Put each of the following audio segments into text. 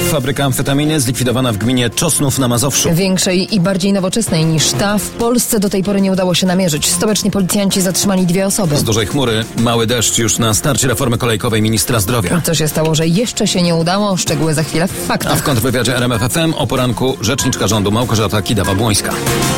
Fabryka amfetaminy zlikwidowana w gminie Czosnów na Mazowszu. Większej i bardziej nowoczesnej niż ta w Polsce do tej pory nie udało się namierzyć. Stoczni policjanci zatrzymali 2 osoby. Z dużej chmury mały deszcz już na starcie reformy kolejkowej ministra zdrowia. Co się stało, że jeszcze się nie udało? Szczegóły za chwilę w A w faktach. kontrwywiadzie RMF FM o poranku rzeczniczka rządu Małgorzata Kidawa-Błońska.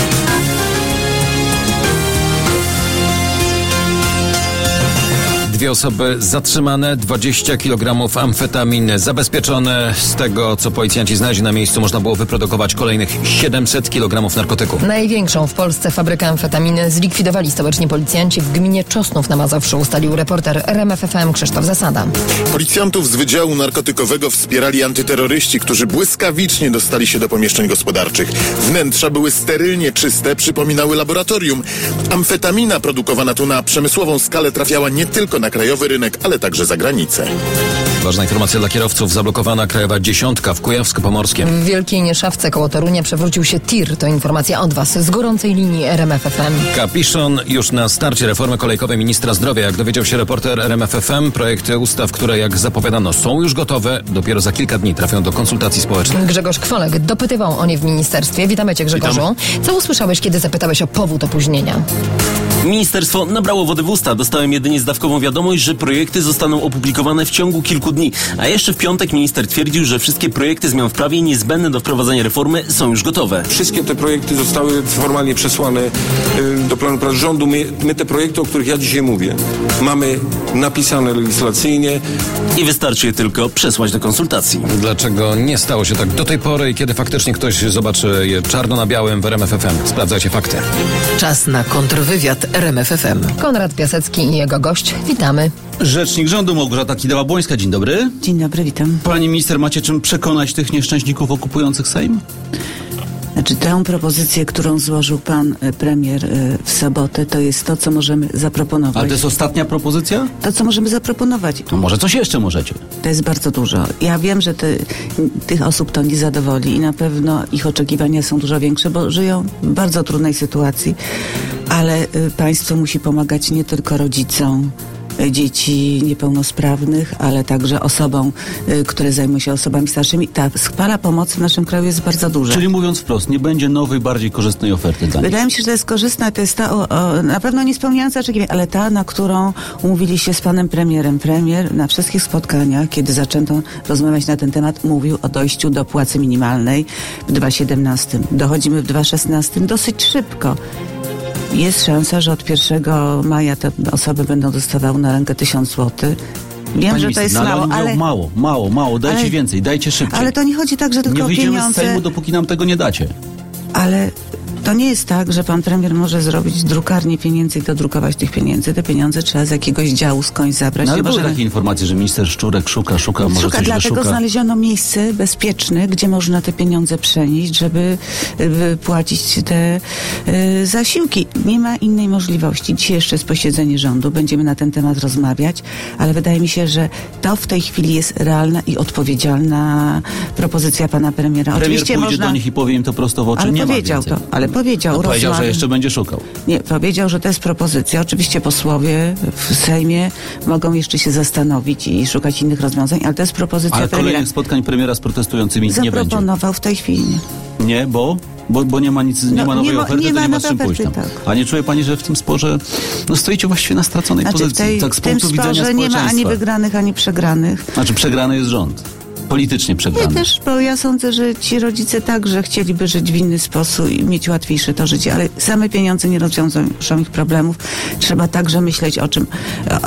2 osoby zatrzymane, 20 kg amfetaminy zabezpieczone. Z tego, co policjanci znaleźli na miejscu, można było wyprodukować kolejnych 700 kg narkotyku. Największą w Polsce fabrykę amfetaminy zlikwidowali stoczni policjanci w gminie Czosnów na Mazowszu, ustalił reporter RMF FM Krzysztof Zasada. Policjantów z Wydziału Narkotykowego wspierali antyterroryści, którzy błyskawicznie dostali się do pomieszczeń gospodarczych. Wnętrza były sterylnie czyste, przypominały laboratorium. Amfetamina produkowana tu na przemysłową skalę trafiała nie tylko na krajowy rynek, ale także za granicę. Ważna informacja dla kierowców. Zablokowana krajowa 10 w Kujawsko-Pomorskiem. W Wielkiej Nieszawce koło Torunia przewrócił się tir. To informacja od Was z gorącej linii RMF FM. Kapiszon już na starcie reformy kolejkowej ministra zdrowia. Jak dowiedział się reporter RMF FM, projekty ustaw, które jak zapowiadano są już gotowe, dopiero za kilka dni trafią do konsultacji społecznych. Grzegorz Kwolek dopytywał o nie w ministerstwie. Witamy Cię, Grzegorzu. Co usłyszałeś, kiedy zapytałeś o powód opóźnienia? Ministerstwo nabrało wody w usta. Dostałem jedynie zdawkową wiadomość, że projekty zostaną opublikowane w ciągu kilku dni. A jeszcze w piątek minister twierdził, że wszystkie projekty zmian w prawie niezbędne do wprowadzenia reformy są już gotowe. Wszystkie te projekty zostały formalnie przesłane do planu prac rządu. My te projekty, o których ja dzisiaj mówię, mamy napisane legislacyjnie. I wystarczy je tylko przesłać do konsultacji. Dlaczego nie stało się tak do tej pory i kiedy faktycznie ktoś zobaczy je czarno na białym w RMF FM? Sprawdzajcie fakty. Czas na kontrwywiad RMF FM. Konrad Piasecki i jego gość. Witamy. Rzecznik rządu Małgorzata Kidawa-Błońska. Dzień dobry. Dzień dobry, witam. Pani minister, macie czym przekonać tych nieszczęśników okupujących Sejm? Znaczy, tę propozycję, którą złożył pan premier w sobotę, to jest to, co możemy zaproponować. Ale to jest ostatnia propozycja? To, co możemy zaproponować. To może coś jeszcze możecie? To jest bardzo dużo. Ja wiem, że tych osób to nie zadowoli i na pewno ich oczekiwania są dużo większe, bo żyją w bardzo trudnej sytuacji, ale państwo musi pomagać nie tylko rodzicom dzieci niepełnosprawnych, ale także osobom, które zajmują się osobami starszymi. Ta skala pomocy w naszym kraju jest bardzo duża. Czyli mówiąc wprost, nie będzie nowej, bardziej korzystnej oferty dla nich. Wydaje mi się, że to jest korzystna, to jest ta na pewno nie spełniająca oczekiwań, ale ta, na którą umówili się z panem premierem. Premier na wszystkich spotkaniach, kiedy zaczęto rozmawiać na ten temat, mówił o dojściu do płacy minimalnej w 2017. Dochodzimy w 2016 dosyć szybko. Jest szansa, że od 1 maja te osoby będą dostawały na rękę 1000 zł. Wiem, Pani że to jest mało, ale... Mało. Dajcie więcej, dajcie szybciej. Ale to nie chodzi tak, że tylko o pieniądze. Nie wyjdziemy z Sejmu, dopóki nam tego nie dacie. Ale to nie jest tak, że pan premier może zrobić drukarnię pieniędzy i dodrukować tych pieniędzy. Te pieniądze trzeba z jakiegoś działu skądś zabrać. No, ale były takie informacje, że minister Szczurek szuka, może coś dlatego wyszuka. znaleziono miejsce bezpieczne, gdzie można te pieniądze przenieść, żeby wypłacić te zasiłki. Nie ma innej możliwości. Dzisiaj jeszcze jest posiedzenie rządu, będziemy na ten temat rozmawiać, ale wydaje mi się, że to w tej chwili jest realna i odpowiedzialna propozycja pana premiera. Premier Oczywiście pójdzie do nich i powie im to prosto w oczy, ale nie powiedział ma więcej. to, ale powiedział, że jeszcze będzie szukał. Nie, powiedział, że to jest propozycja. Oczywiście posłowie w Sejmie mogą jeszcze się zastanowić i szukać innych rozwiązań, ale to jest propozycja Ale premiera. kolejnych spotkań premiera z protestującymi nie będzie. Zaproponował w tej chwili. Nie, bo nie ma nic, nie ma nowej oferty, to nie ma z czym pójść tam. Tak. A nie czuje pani, że w tym sporze stoicie właściwie na straconej pozycji? Tak z w tym punktu widzenia sporze nie ma ani społeczeństwa. wygranych, ani przegranych. Znaczy przegrany jest rząd. Politycznie przegrany. Nie też, bo ja sądzę, że ci rodzice także chcieliby żyć w inny sposób i mieć łatwiejsze to życie, ale same pieniądze nie rozwiążą ich problemów. Trzeba także myśleć o czym,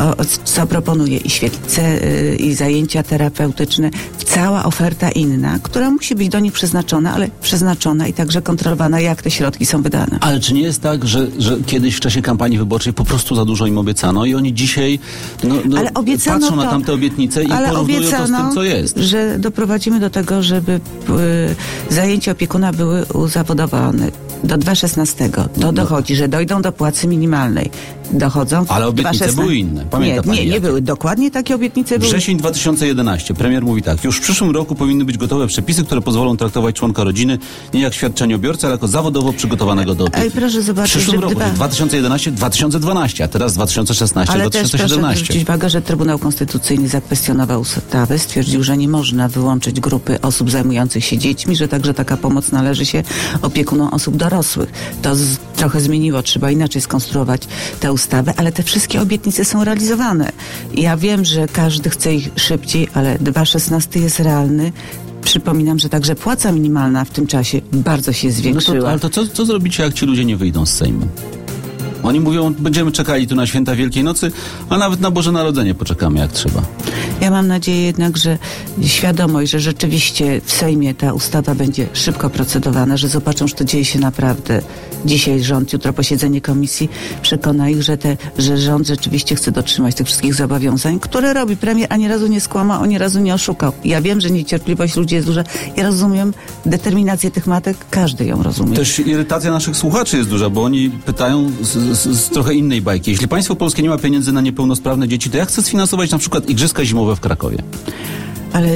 co proponuje i świetlice, i zajęcia terapeutyczne, cała oferta inna, która musi być do nich przeznaczona, ale przeznaczona i także kontrolowana, jak te środki są wydane. Ale czy nie jest tak, że kiedyś w czasie kampanii wyborczej po prostu za dużo im obiecano i oni dzisiaj ale obiecano patrzą na tamte obietnice i porównują to z tym, co jest? Że doprowadzimy do tego, żeby zajęcia opiekuna były uzawodowane. do 2,16 to dochodzi, że dojdą do płacy minimalnej. Dochodzą. Ale obietnice były inne. Pamięta pani? Nie były. Dokładnie takie obietnice były. Wrzesień 2011. Premier mówi tak. Już w przyszłym roku powinny być gotowe przepisy, które pozwolą traktować członka rodziny nie jak świadczeniobiorcę, ale jako zawodowo przygotowanego do opieki. Ale proszę zobaczyć, w przyszłym roku 2011, 2012, a teraz 2016, ale 2017. Ale też proszę zwrócić uwagę, że Trybunał Konstytucyjny zakwestionował ustawę, stwierdził, że nie można wyłączyć grupy osób zajmujących się dziećmi, że także taka pomoc należy się opiekunom osób dorosłych. To trochę zmieniło, trzeba inaczej skonstruować tę ustawę, ale te wszystkie obietnice są realizowane. Ja wiem, że każdy chce ich szybciej, ale 2,16 jest realny. Przypominam, że także płaca minimalna w tym czasie bardzo się zwiększyła. Ale to co zrobicie, jak ci ludzie nie wyjdą z Sejmu? Oni mówią, będziemy czekali tu na święta Wielkiej Nocy, a nawet na Boże Narodzenie poczekamy jak trzeba. Ja mam nadzieję jednak, że świadomość, że rzeczywiście w Sejmie ta ustawa będzie szybko procedowana, że zobaczą, że to dzieje się naprawdę. Dzisiaj rząd, jutro posiedzenie komisji przekona ich, że rząd rzeczywiście chce dotrzymać tych wszystkich zobowiązań, które robi premier, a nie razu nie skłamał, ani razu nie oszukał. Ja wiem, że niecierpliwość ludzi jest duża. Ja rozumiem determinację tych matek, każdy ją rozumie. Też irytacja naszych słuchaczy jest duża, bo oni pytają z trochę innej bajki. Jeśli państwo polskie nie ma pieniędzy na niepełnosprawne dzieci, to jak chce sfinansować na przykład igrzyska zimowe w Krakowie? Ale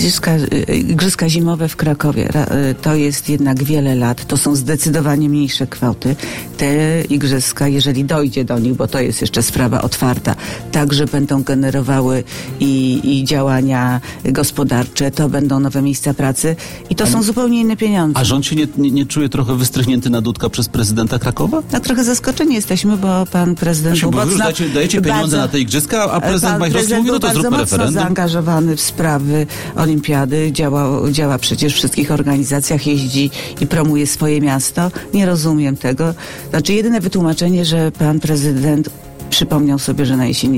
igrzyska zimowe w Krakowie to jest jednak wiele lat, to są zdecydowanie mniejsze kwoty. Te igrzyska, jeżeli dojdzie do nich, bo to jest jeszcze sprawa otwarta, także będą generowały i działania gospodarcze, to będą nowe miejsca pracy i to są zupełnie inne pieniądze. A rząd się nie czuje trochę wystrychnięty na dudka przez prezydenta Krakowa? No trochę zaskoczeni jesteśmy, bo pan prezydent Bo wy już dajecie pieniądze na te igrzyska, a prezydent Majchrowski mówi, no to zróbmy referendum. Zaangażowany w sprawy olimpiady, działa przecież w wszystkich organizacjach, jeździ i promuje swoje miasto. Nie rozumiem tego. Znaczy jedyne wytłumaczenie, że pan prezydent przypomniał sobie, że na jesieni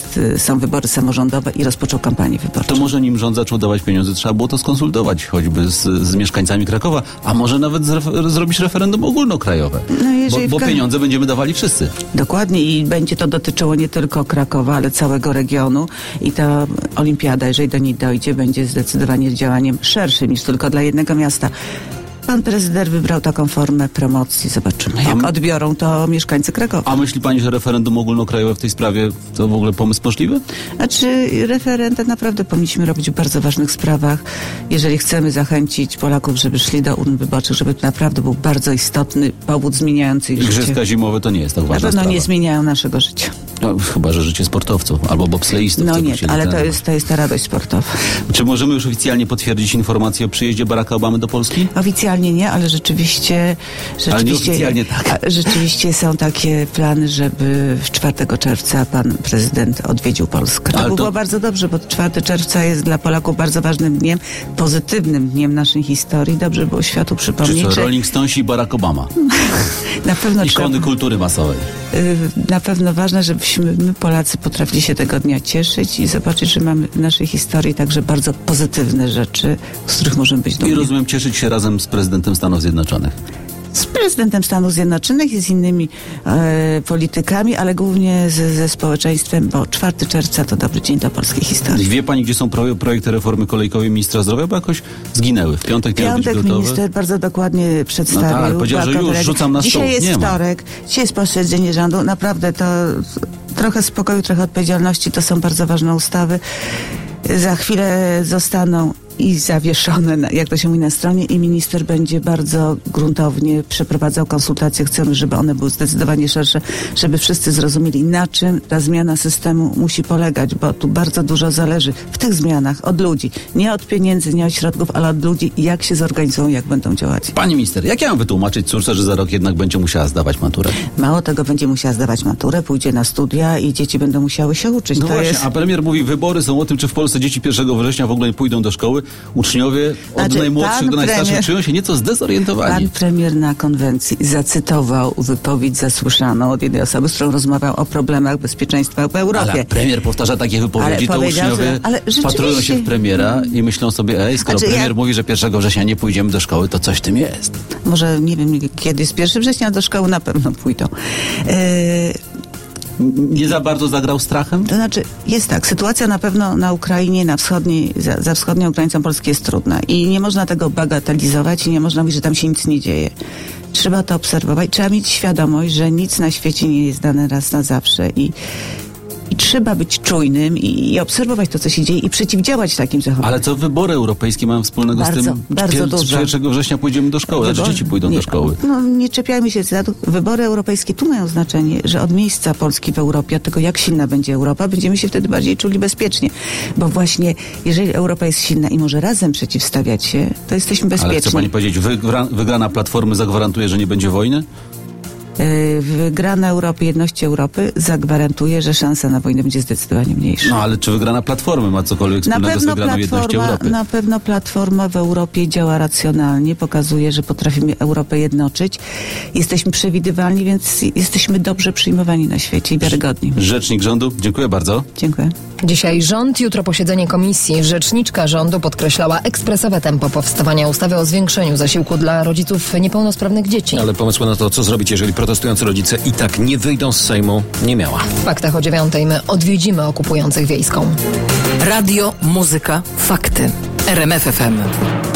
są wybory samorządowe i rozpoczął kampanię wyborczą. To może nim rząd zaczął dawać pieniądze, trzeba było to skonsultować choćby z mieszkańcami Krakowa, a może nawet zrobić referendum ogólnokrajowe. No bo pieniądze będziemy dawali wszyscy. Dokładnie i będzie to dotyczyło nie tylko Krakowa, ale całego regionu i ta olimpiada, jeżeli do niej dojdzie, będzie zdecydowanie działaniem szerszym niż tylko dla jednego miasta. Pan prezydent wybrał taką formę promocji. Zobaczymy, jak odbiorą to mieszkańcy Krakowa. A myśli pani, że referendum ogólnokrajowe w tej sprawie to w ogóle pomysł możliwy? Znaczy, referenda naprawdę powinniśmy robić w bardzo ważnych sprawach. Jeżeli chcemy zachęcić Polaków, żeby szli do urn wyborczych, żeby to naprawdę był bardzo istotny powód zmieniający ich życie. Igrzyska zimowe to nie jest tak ważna sprawa. Na pewno nie zmieniają naszego życia. No, chyba, że życie sportowców albo bobsleistów. No nie, ale to jest ta radość sportowa. Czy możemy już oficjalnie potwierdzić informację o przyjeździe Baracka Obamy do Polski? Oficjalnie nie, ale rzeczywiście ale nieoficjalnie tak. Rzeczywiście są takie plany, żeby w 4 czerwca pan prezydent odwiedził Polskę. To było bardzo dobrze, bo 4 czerwca jest dla Polaków bardzo ważnym dniem, pozytywnym dniem naszej historii. Dobrze było światu przypomnieć. Czy co, Rolling Stonesi i Barack Obama? Na pewno ikony kultury masowej. Na pewno ważne, żebyśmy my Polacy potrafili się tego dnia cieszyć i zobaczyć, że mamy w naszej historii także bardzo pozytywne rzeczy, z których możemy być dumni. I rozumiem, cieszyć się razem z prezydentem Stanów Zjednoczonych. Z prezydentem Stanów Zjednoczonych i z innymi politykami, ale głównie ze społeczeństwem, bo 4 czerwca to dobry dzień dla polskiej historii. Wie pani, gdzie są projekty reformy kolejkowej ministra zdrowia, bo jakoś zginęły. W piątek miały być gotowe. Minister bardzo dokładnie przedstawił. No tak, powiedział, że już rzucam na stół. Dzisiaj jest wtorek, dzisiaj jest posiedzenie rządu. Naprawdę to trochę spokoju, trochę odpowiedzialności. To są bardzo ważne ustawy. Za chwilę zostaną i zawieszone, jak to się mówi, na stronie i minister będzie bardzo gruntownie przeprowadzał konsultacje. Chcemy, żeby one były zdecydowanie szersze, żeby wszyscy zrozumieli, na czym ta zmiana systemu musi polegać, bo tu bardzo dużo zależy w tych zmianach od ludzi. Nie od pieniędzy, nie od środków, ale od ludzi i jak się zorganizują, jak będą działać. Pani minister, jak ja mam wytłumaczyć córce, że za rok jednak będzie musiała zdawać maturę? Mało tego, będzie musiała zdawać maturę, pójdzie na studia i dzieci będą musiały się uczyć. No właśnie, a premier mówi, wybory są o tym, czy w Polsce dzieci 1 września w ogóle nie pójdą do szkoły. Uczniowie od najmłodszych do najstarszych czują się nieco zdezorientowani. Pan premier na konwencji zacytował wypowiedź zasłyszaną od jednej osoby, z którą rozmawiał o problemach bezpieczeństwa w Europie. Ale premier powtarza takie wypowiedzi, to uczniowie wpatrują się w premiera i myślą sobie, skoro premier mówi, że 1 września nie pójdziemy do szkoły, to coś w tym jest. Może, nie wiem, kiedy jest 1 września, do szkoły na pewno pójdą. Nie za bardzo zagrał strachem? To znaczy, jest tak, sytuacja na pewno na Ukrainie, za wschodnią granicą Polski jest trudna i nie można tego bagatelizować i nie można mówić, że tam się nic nie dzieje. Trzeba to obserwować. Trzeba mieć świadomość, że nic na świecie nie jest dane raz na zawsze i trzeba być czujnym i obserwować to, co się dzieje i przeciwdziałać takim zachowaniom. Ale co wybory europejskie mają wspólnego z tym? Bardzo dużo. 1 września pójdziemy do szkoły, znaczy dzieci pójdą do szkoły. No nie czepiajmy się. Wybory europejskie tu mają znaczenie, że od miejsca Polski w Europie, od tego jak silna będzie Europa, będziemy się wtedy bardziej czuli bezpiecznie. Bo właśnie jeżeli Europa jest silna i może razem przeciwstawiać się, to jesteśmy bezpieczni. Ale chce pani powiedzieć, wygrana Platformy zagwarantuje, że nie będzie wojny? Wygrana Europy, jedności Europy zagwarantuje, że szansa na wojnę będzie zdecydowanie mniejsza. No ale czy wygrana Platformy ma cokolwiek wspólnego z wygraną jedności Europy? Na pewno Platforma w Europie działa racjonalnie, pokazuje, że potrafimy Europę jednoczyć. Jesteśmy przewidywalni, więc jesteśmy dobrze przyjmowani na świecie i wiarygodni. Rzecznik rządu, dziękuję bardzo. Dziękuję. Dzisiaj rząd, jutro posiedzenie komisji. Rzeczniczka rządu podkreślała ekspresowe tempo powstawania ustawy o zwiększeniu zasiłku dla rodziców niepełnosprawnych dzieci. Ale pomysłu na to, co zrobić, jeżeli protestujący rodzice i tak nie wyjdą z Sejmu, nie miała. W Faktach o 9:00 my odwiedzimy okupujących Wiejską. Radio, muzyka, fakty. RMF FM.